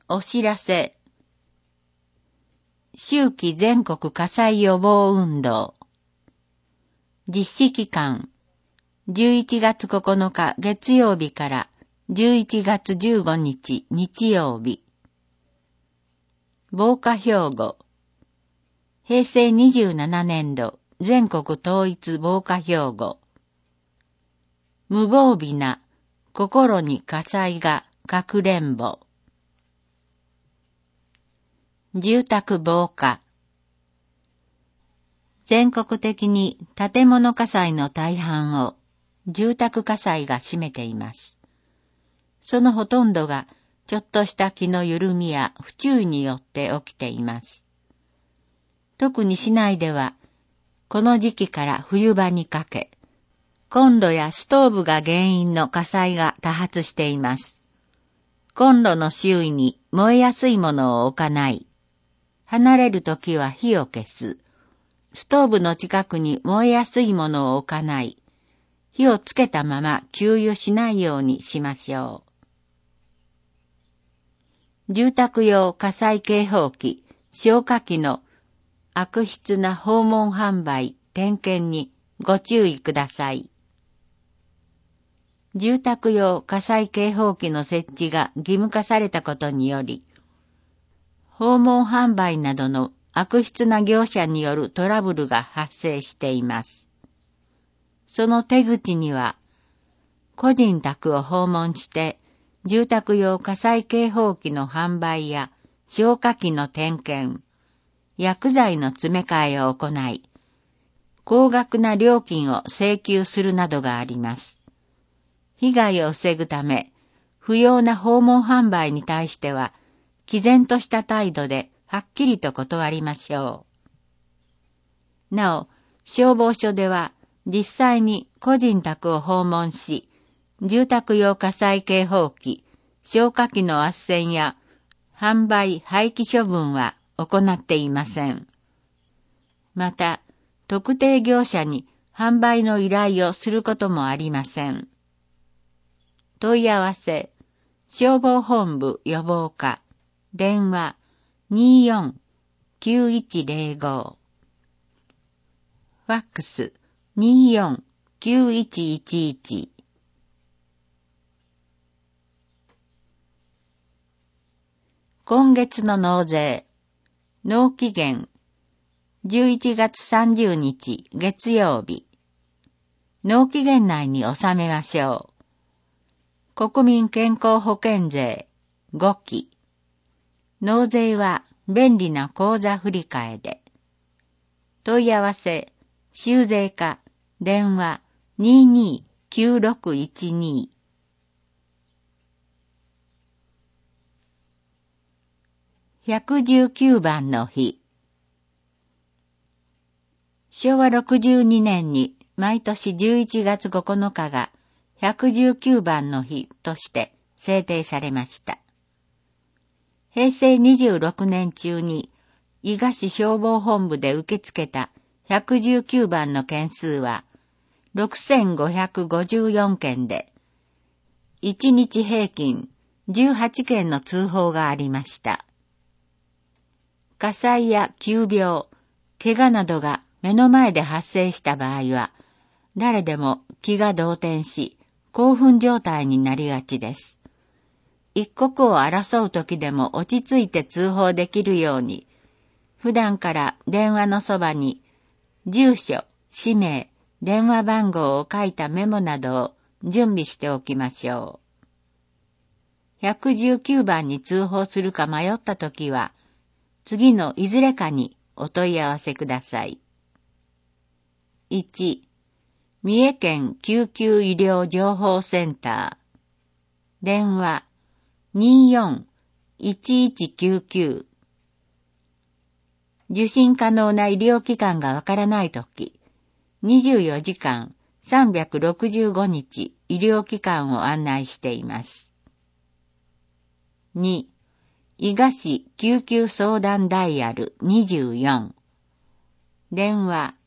お知らせ。秋季全国火災予防運動。実施期間。11月9日月曜日から11月15日日曜日。防火標語。平成27年度全国統一防火標語。無防備な心に火災がかくれんぼ。住宅防火。全国的に建物火災の大半を住宅火災が占めています。そのほとんどがちょっとした気の緩みや不注意によって起きています。特に市内ではこの時期から冬場にかけ、コンロやストーブが原因の火災が多発しています。コンロの周囲に燃えやすいものを置かない。離れるときは火を消す。ストーブの近くに燃えやすいものを置かない。火をつけたまま給油しないようにしましょう。住宅用火災警報器、消火器の悪質な訪問販売、点検にご注意ください。住宅用火災警報器の設置が義務化されたことにより、訪問販売などの悪質な業者によるトラブルが発生しています。その手口には、個人宅を訪問して住宅用火災警報器の販売や消火器の点検、薬剤の詰め替えを行い、高額な料金を請求するなどがあります。被害を防ぐため、不要な訪問販売に対しては、毅然とした態度ではっきりと断りましょう。なお、消防署では実際に個人宅を訪問し、住宅用火災警報器、消火器の斡旋や販売廃棄処分は行っていません。また、特定業者に販売の依頼をすることもありません。問い合わせ、消防本部予防課、電話 24-9105 ファックス 24-9111 今月の納税、納期限11月30日月曜日。納期限内に納めましょう。国民健康保険税5期。納税は便利な口座振替で。問い合わせ、州税課、電話 229612。119番の日。昭和62年に毎年11月9日が119番の日として制定されました。平成26年中に伊賀市消防本部で受け付けた119番の件数は6554件で、1日平均18件の通報がありました。火災や急病、怪我などが目の前で発生した場合は、誰でも気が動転し、興奮状態になりがちです。一刻を争う時でも落ち着いて通報できるように、普段から電話のそばに、住所、氏名、電話番号を書いたメモなどを準備しておきましょう。119番に通報するか迷った時は、次のいずれかにお問い合わせください。1、三重県救急医療情報センター。電話24-1199。受診可能な医療機関がわからないとき、24時間365日医療機関を案内しています。2、伊賀市救急相談ダイヤル24。電話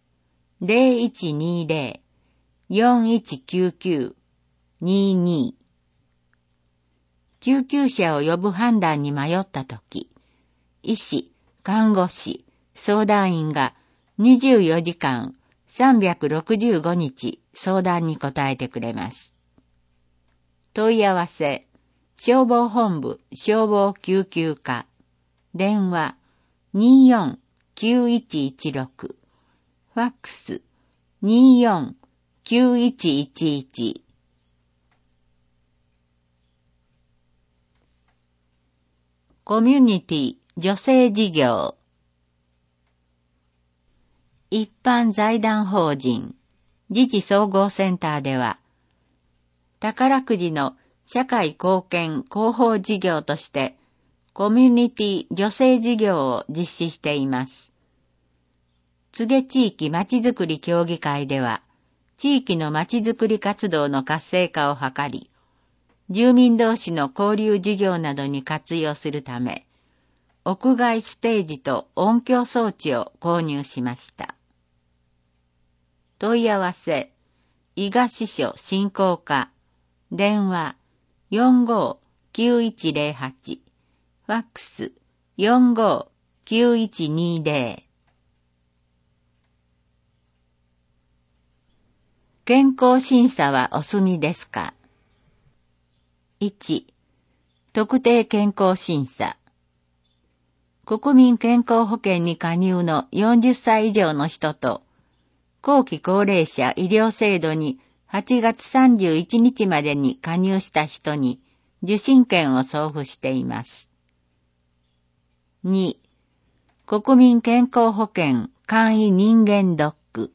0120-4199-22。 救急車を呼ぶ判断に迷ったとき、医師、看護師、相談員が24時間365日相談に答えてくれます。問い合わせ、消防本部消防救急課、電話24-9116、ファックス24-9111。コミュニティ女性事業。一般財団法人自治総合センターでは、宝くじの社会貢献広報事業としてコミュニティ女性事業を実施しています。柘植地域まちづくり協議会では、地域のまちづくり活動の活性化を図り、住民同士の交流事業などに活用するため、屋外ステージと音響装置を購入しました。問い合わせ、伊賀支所振興課、電話45-9108、ファックス45-9120。健康審査はお済みですか？ 1. 特定健康審査。国民健康保険に加入の40歳以上の人と、後期高齢者医療制度に8月31日までに加入した人に受診券を送付しています。2. 国民健康保険簡易人間ドック。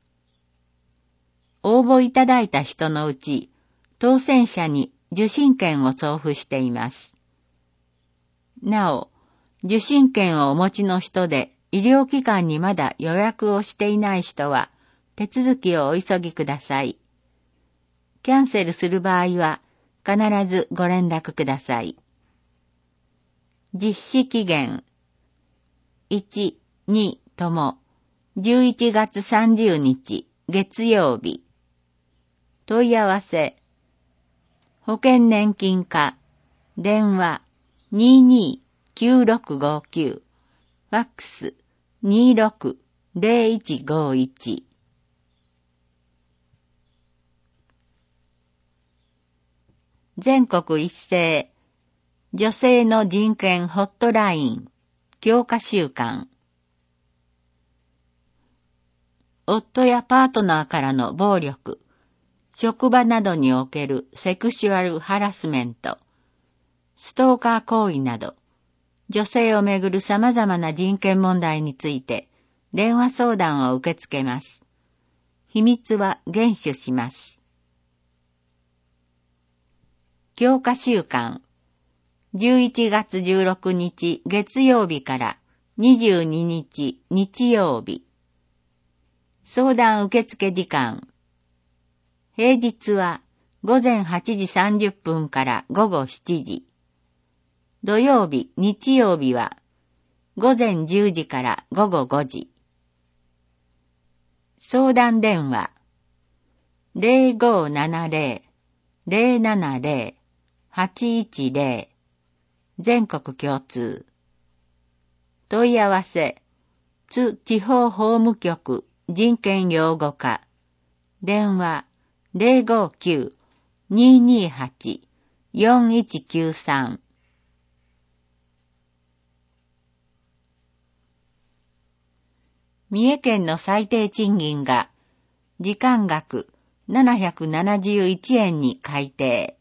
応募いただいた人のうち、当選者に受診券を送付しています。なお、受診券をお持ちの人で医療機関にまだ予約をしていない人は手続きをお急ぎください。キャンセルする場合は必ずご連絡ください。実施期限1、2とも11月30日月曜日。問い合わせ保険年金課電話22-9659、ファックス26-0151。全国一斉女性の人権ホットライン強化週間。夫やパートナーからの暴力、職場などにおけるセクシュアルハラスメント、ストーカー行為など、女性をめぐる様々な人権問題について電話相談を受け付けます。秘密は厳守します。強化週間11月16日月曜日から22日日曜日。相談受付時間。平日は午前8時30分から午後7時。土曜日、日曜日は午前10時から午後5時。相談電話 0570-070-810 全国共通。問い合わせ津地方法務局人権擁護課電話059-228-4193。三重県の最低賃金が時間額771円に改定。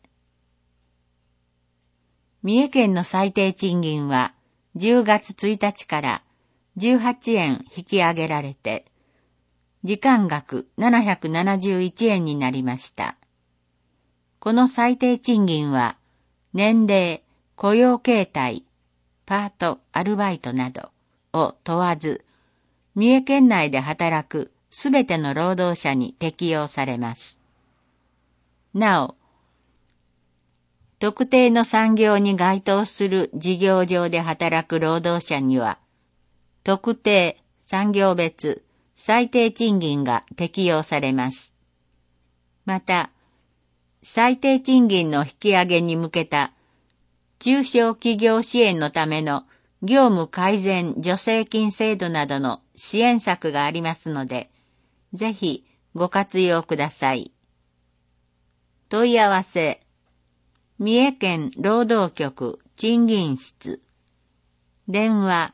三重県の最低賃金は10月1日から18円引き上げられて、時間額771円になりました。この最低賃金は年齢、雇用形態、パート、アルバイトなどを問わず、三重県内で働くすべての労働者に適用されます。なお、特定の産業に該当する事業上で働く労働者には、特定産業別最低賃金が適用されます。また、最低賃金の引き上げに向けた中小企業支援のための業務改善助成金制度などの支援策がありますので、ぜひご活用ください。問い合わせ、三重県労働局賃金室、電話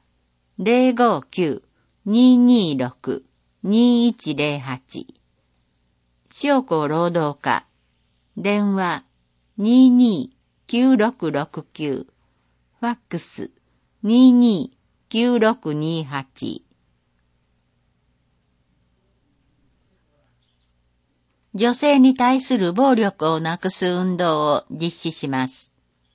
059-226-2108、商工労働課、電話229669、ファックス229628。女性に対する暴力をなくす運動を実施します。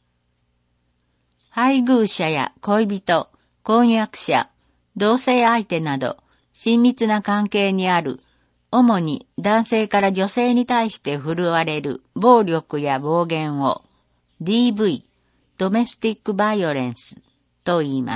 配偶者や恋人、婚約者、同性相手など親密な関係にある、主に男性から女性に対して振るわれる暴力や暴言を DV、ドメスティックバイオレンスと言います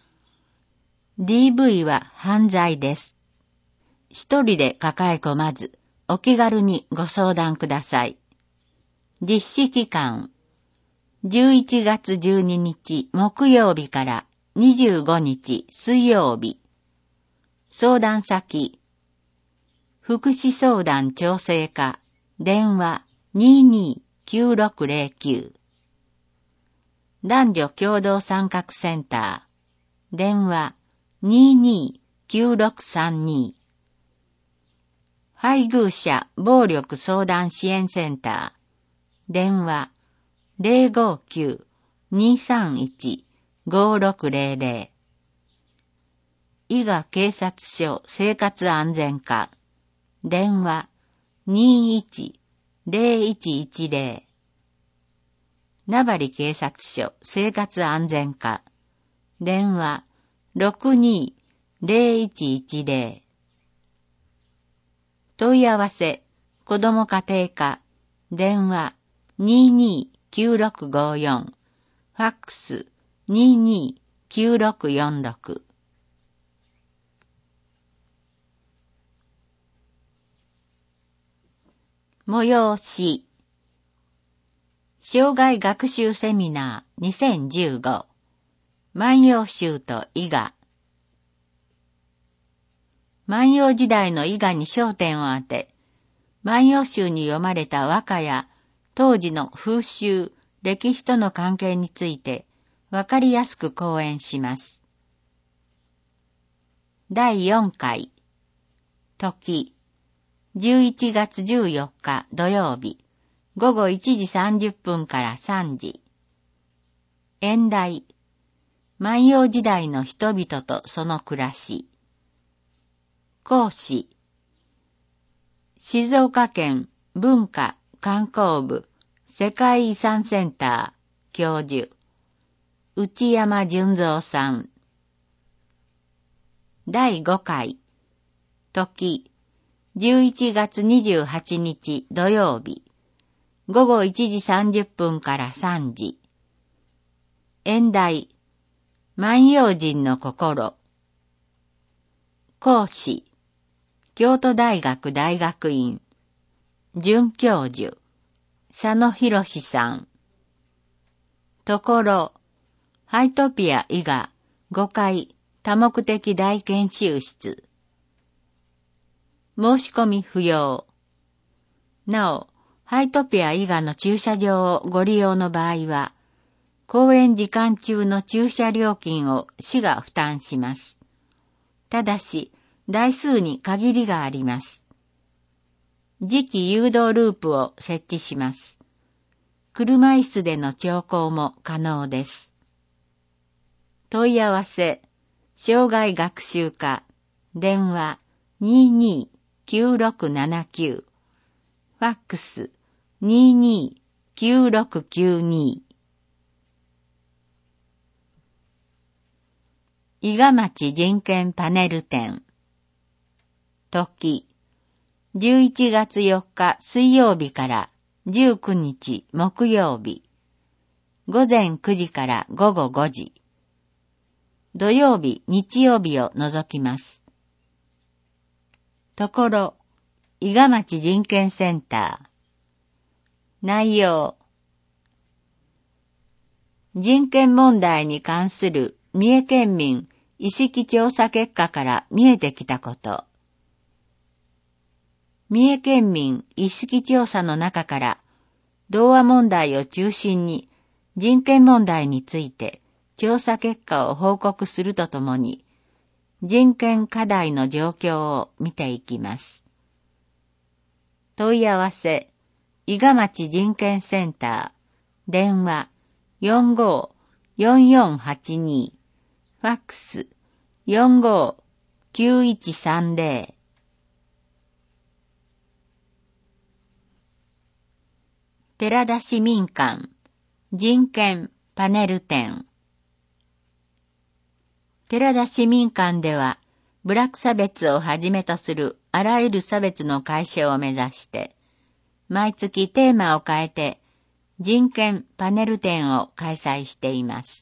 。DV は犯罪です。一人で抱え込まず、お気軽にご相談ください。実施期間、11月12日木曜日から25日水曜日。相談先、福祉相談調整課、電話229609。男女共同参画センター、電話229632。配偶者暴力相談支援センター、電話059-231-5600。伊賀警察署生活安全課、電話21-0110。名張警察署生活安全課、電話62-0110。問い合わせ、子ども家庭課、電話229654、ファックス229646。催し、生涯学習セミナー2015、万葉集と伊賀。万葉時代の伊賀に焦点を当て、万葉集に読まれた和歌や当時の風習、歴史との関係についてわかりやすく講演します。第4回、時、11月14日土曜日、午後1時30分から3時。演題、万葉時代の人々とその暮らし。講師、静岡県文化観光部世界遺産センター教授、内山純三さん。第5回、時、11月28日土曜日、午後1時30分から3時。演題、万葉人の心。講師、京都大学大学院、准教授、佐野博さん。ところ、ハイトピア伊賀5階多目的大研修室。申し込み不要。なお、ハイトピア伊賀の駐車場をご利用の場合は、公演時間中の駐車料金を市が負担します。ただし、台数に限りがあります。磁気誘導ループを設置します。車椅子での乗降も可能です。問い合わせ、生涯学習課、電話229679、ファックス229692。伊賀町人権パネル展。時、11月4日水曜日から19日木曜日。午前9時から午後5時。土曜日、日曜日を除きます。ところ、伊賀町人権センター。内容。 人権問題に関する三重県民意識調査結果から見えてきたこと。三重県民意識調査の中から、同和問題を中心に人権問題について調査結果を報告するとともに、人権課題の状況を見ていきます。問い合わせ、伊賀町人権センター、電話45-4482、ファックス45-9130。寺田市民館人権パネル展。寺田市民館では、部落差別をはじめとするあらゆる差別の解消を目指して、毎月テーマを変えて人権パネル展を開催しています。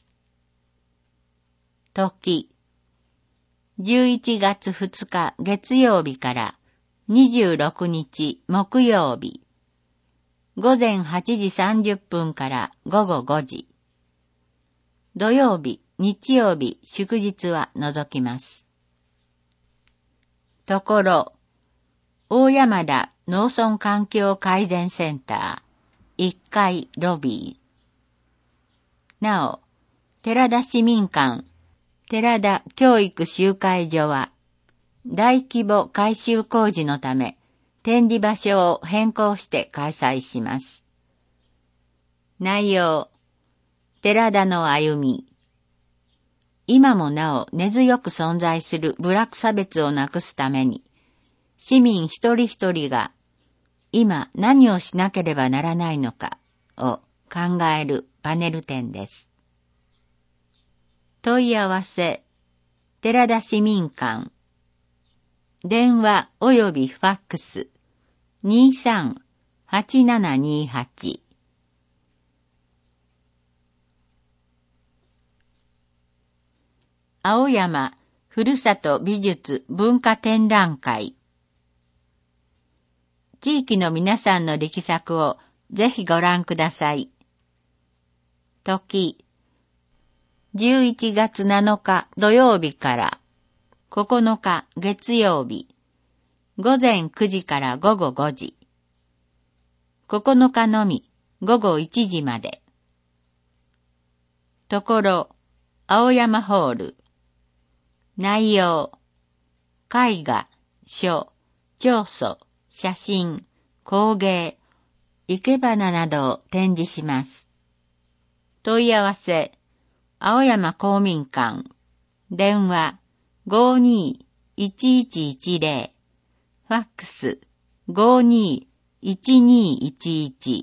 時、11月2日月曜日から26日木曜日、午前8時30分から午後5時。土曜日、日曜日、祝日は除きます。ところ、大山田農村環境改善センター、1階ロビー。なお、寺田市民館、寺田教育集会所は、大規模改修工事のため、展示場所を変更して開催します。内容、寺田の歩み。今もなお根強く存在する部落差別をなくすために、市民一人一人が今何をしなければならないのかを考えるパネル展です。問い合わせ、寺田市民館。電話およびファックス 23-8728。青山ふるさと美術文化展覧会。地域の皆さんの力作をぜひご覧ください。時、11月7日土曜日から9日月曜日、午前9時から午後5時。9日のみ午後1時まで。ところ、青山ホール。内容、絵画、書、彫塑、写真、工芸、生け花などを展示します。問い合わせ、青山公民館。電話、52-1110。ファックス、52-1211。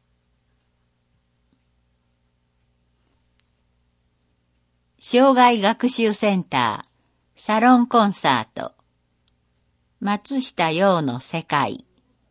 障害学習センター、サロンコンサート。松下陽の世界。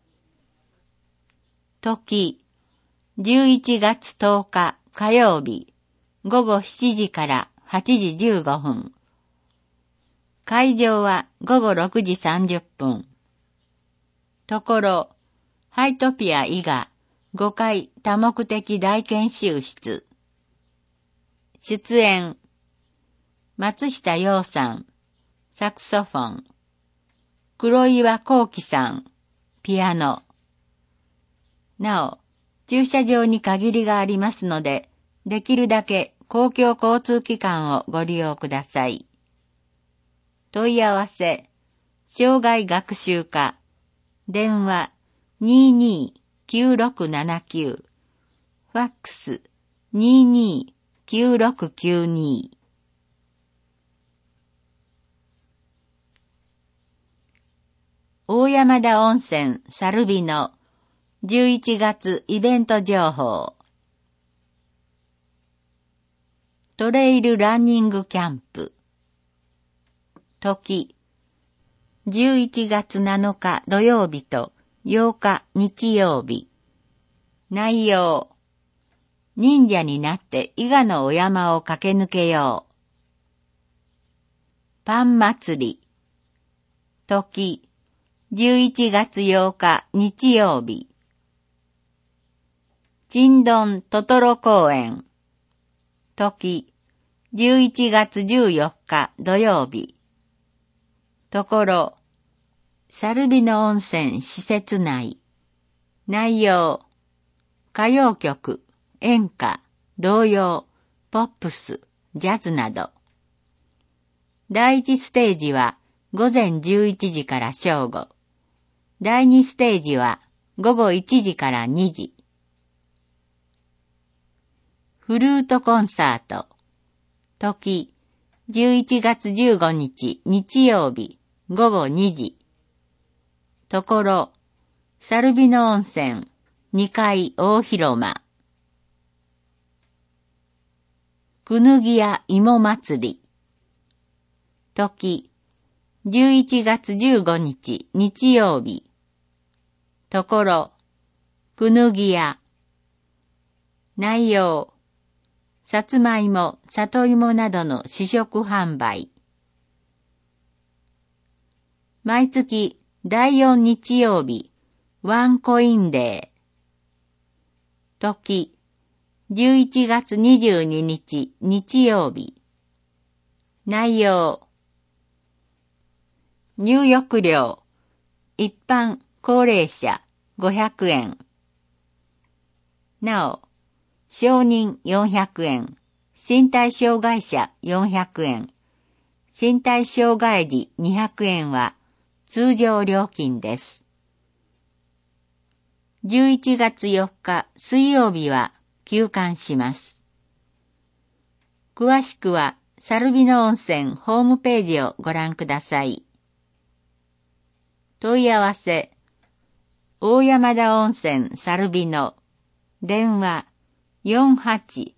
時、11月10日火曜日、午後7時から8時15分。会場は午後6時30分。ところ、ハイトピア伊賀5階多目的大研修室。出演、松下陽さん、サクソフォン。黒岩幸喜さん、ピアノ。なお、駐車場に限りがありますので、できるだけ公共交通機関をご利用ください。問い合わせ、障害学習課。電話、22-9679。ファックス、22-9692。大山田温泉サルビの11月イベント情報。トレイルランニングキャンプ。時、11月7日土曜日と8日日曜日。内容、忍者になって伊賀のお山を駆け抜けよう。パン祭り。時、11月8日日曜日。ちんどんトトロ公園。 時、11月14日土曜日。ところ、サルビノ温泉施設内。内容、歌謡曲、演歌、童謡、ポップス、ジャズなど。第1ステージは午前11時から正午。第2ステージは午後1時から2時。フルートコンサート。時、11月15日日曜日午後2時。ところ、サルビノ温泉2階大広間。くぬぎや芋祭り。時、11月15日日曜日。ところ、くぬぎや。内容、さつまいも、里芋などの試食販売。毎月第4日曜日、ワンコインデー。時、11月22日日曜日。内容、入浴料、一般高齢者500円。なお、承認400円、身体障害者400円、身体障害児200円は通常料金です。11月4日水曜日は休館します。詳しくはサルビノ温泉ホームページをご覧ください。問い合わせ、大山田温泉サルビノ、電話48-0268、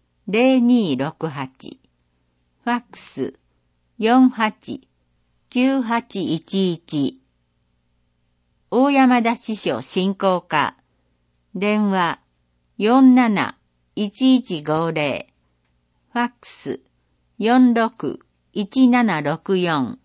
ファックス48-9811、大山田支所振興課、電話47-1150、ファックス46-1764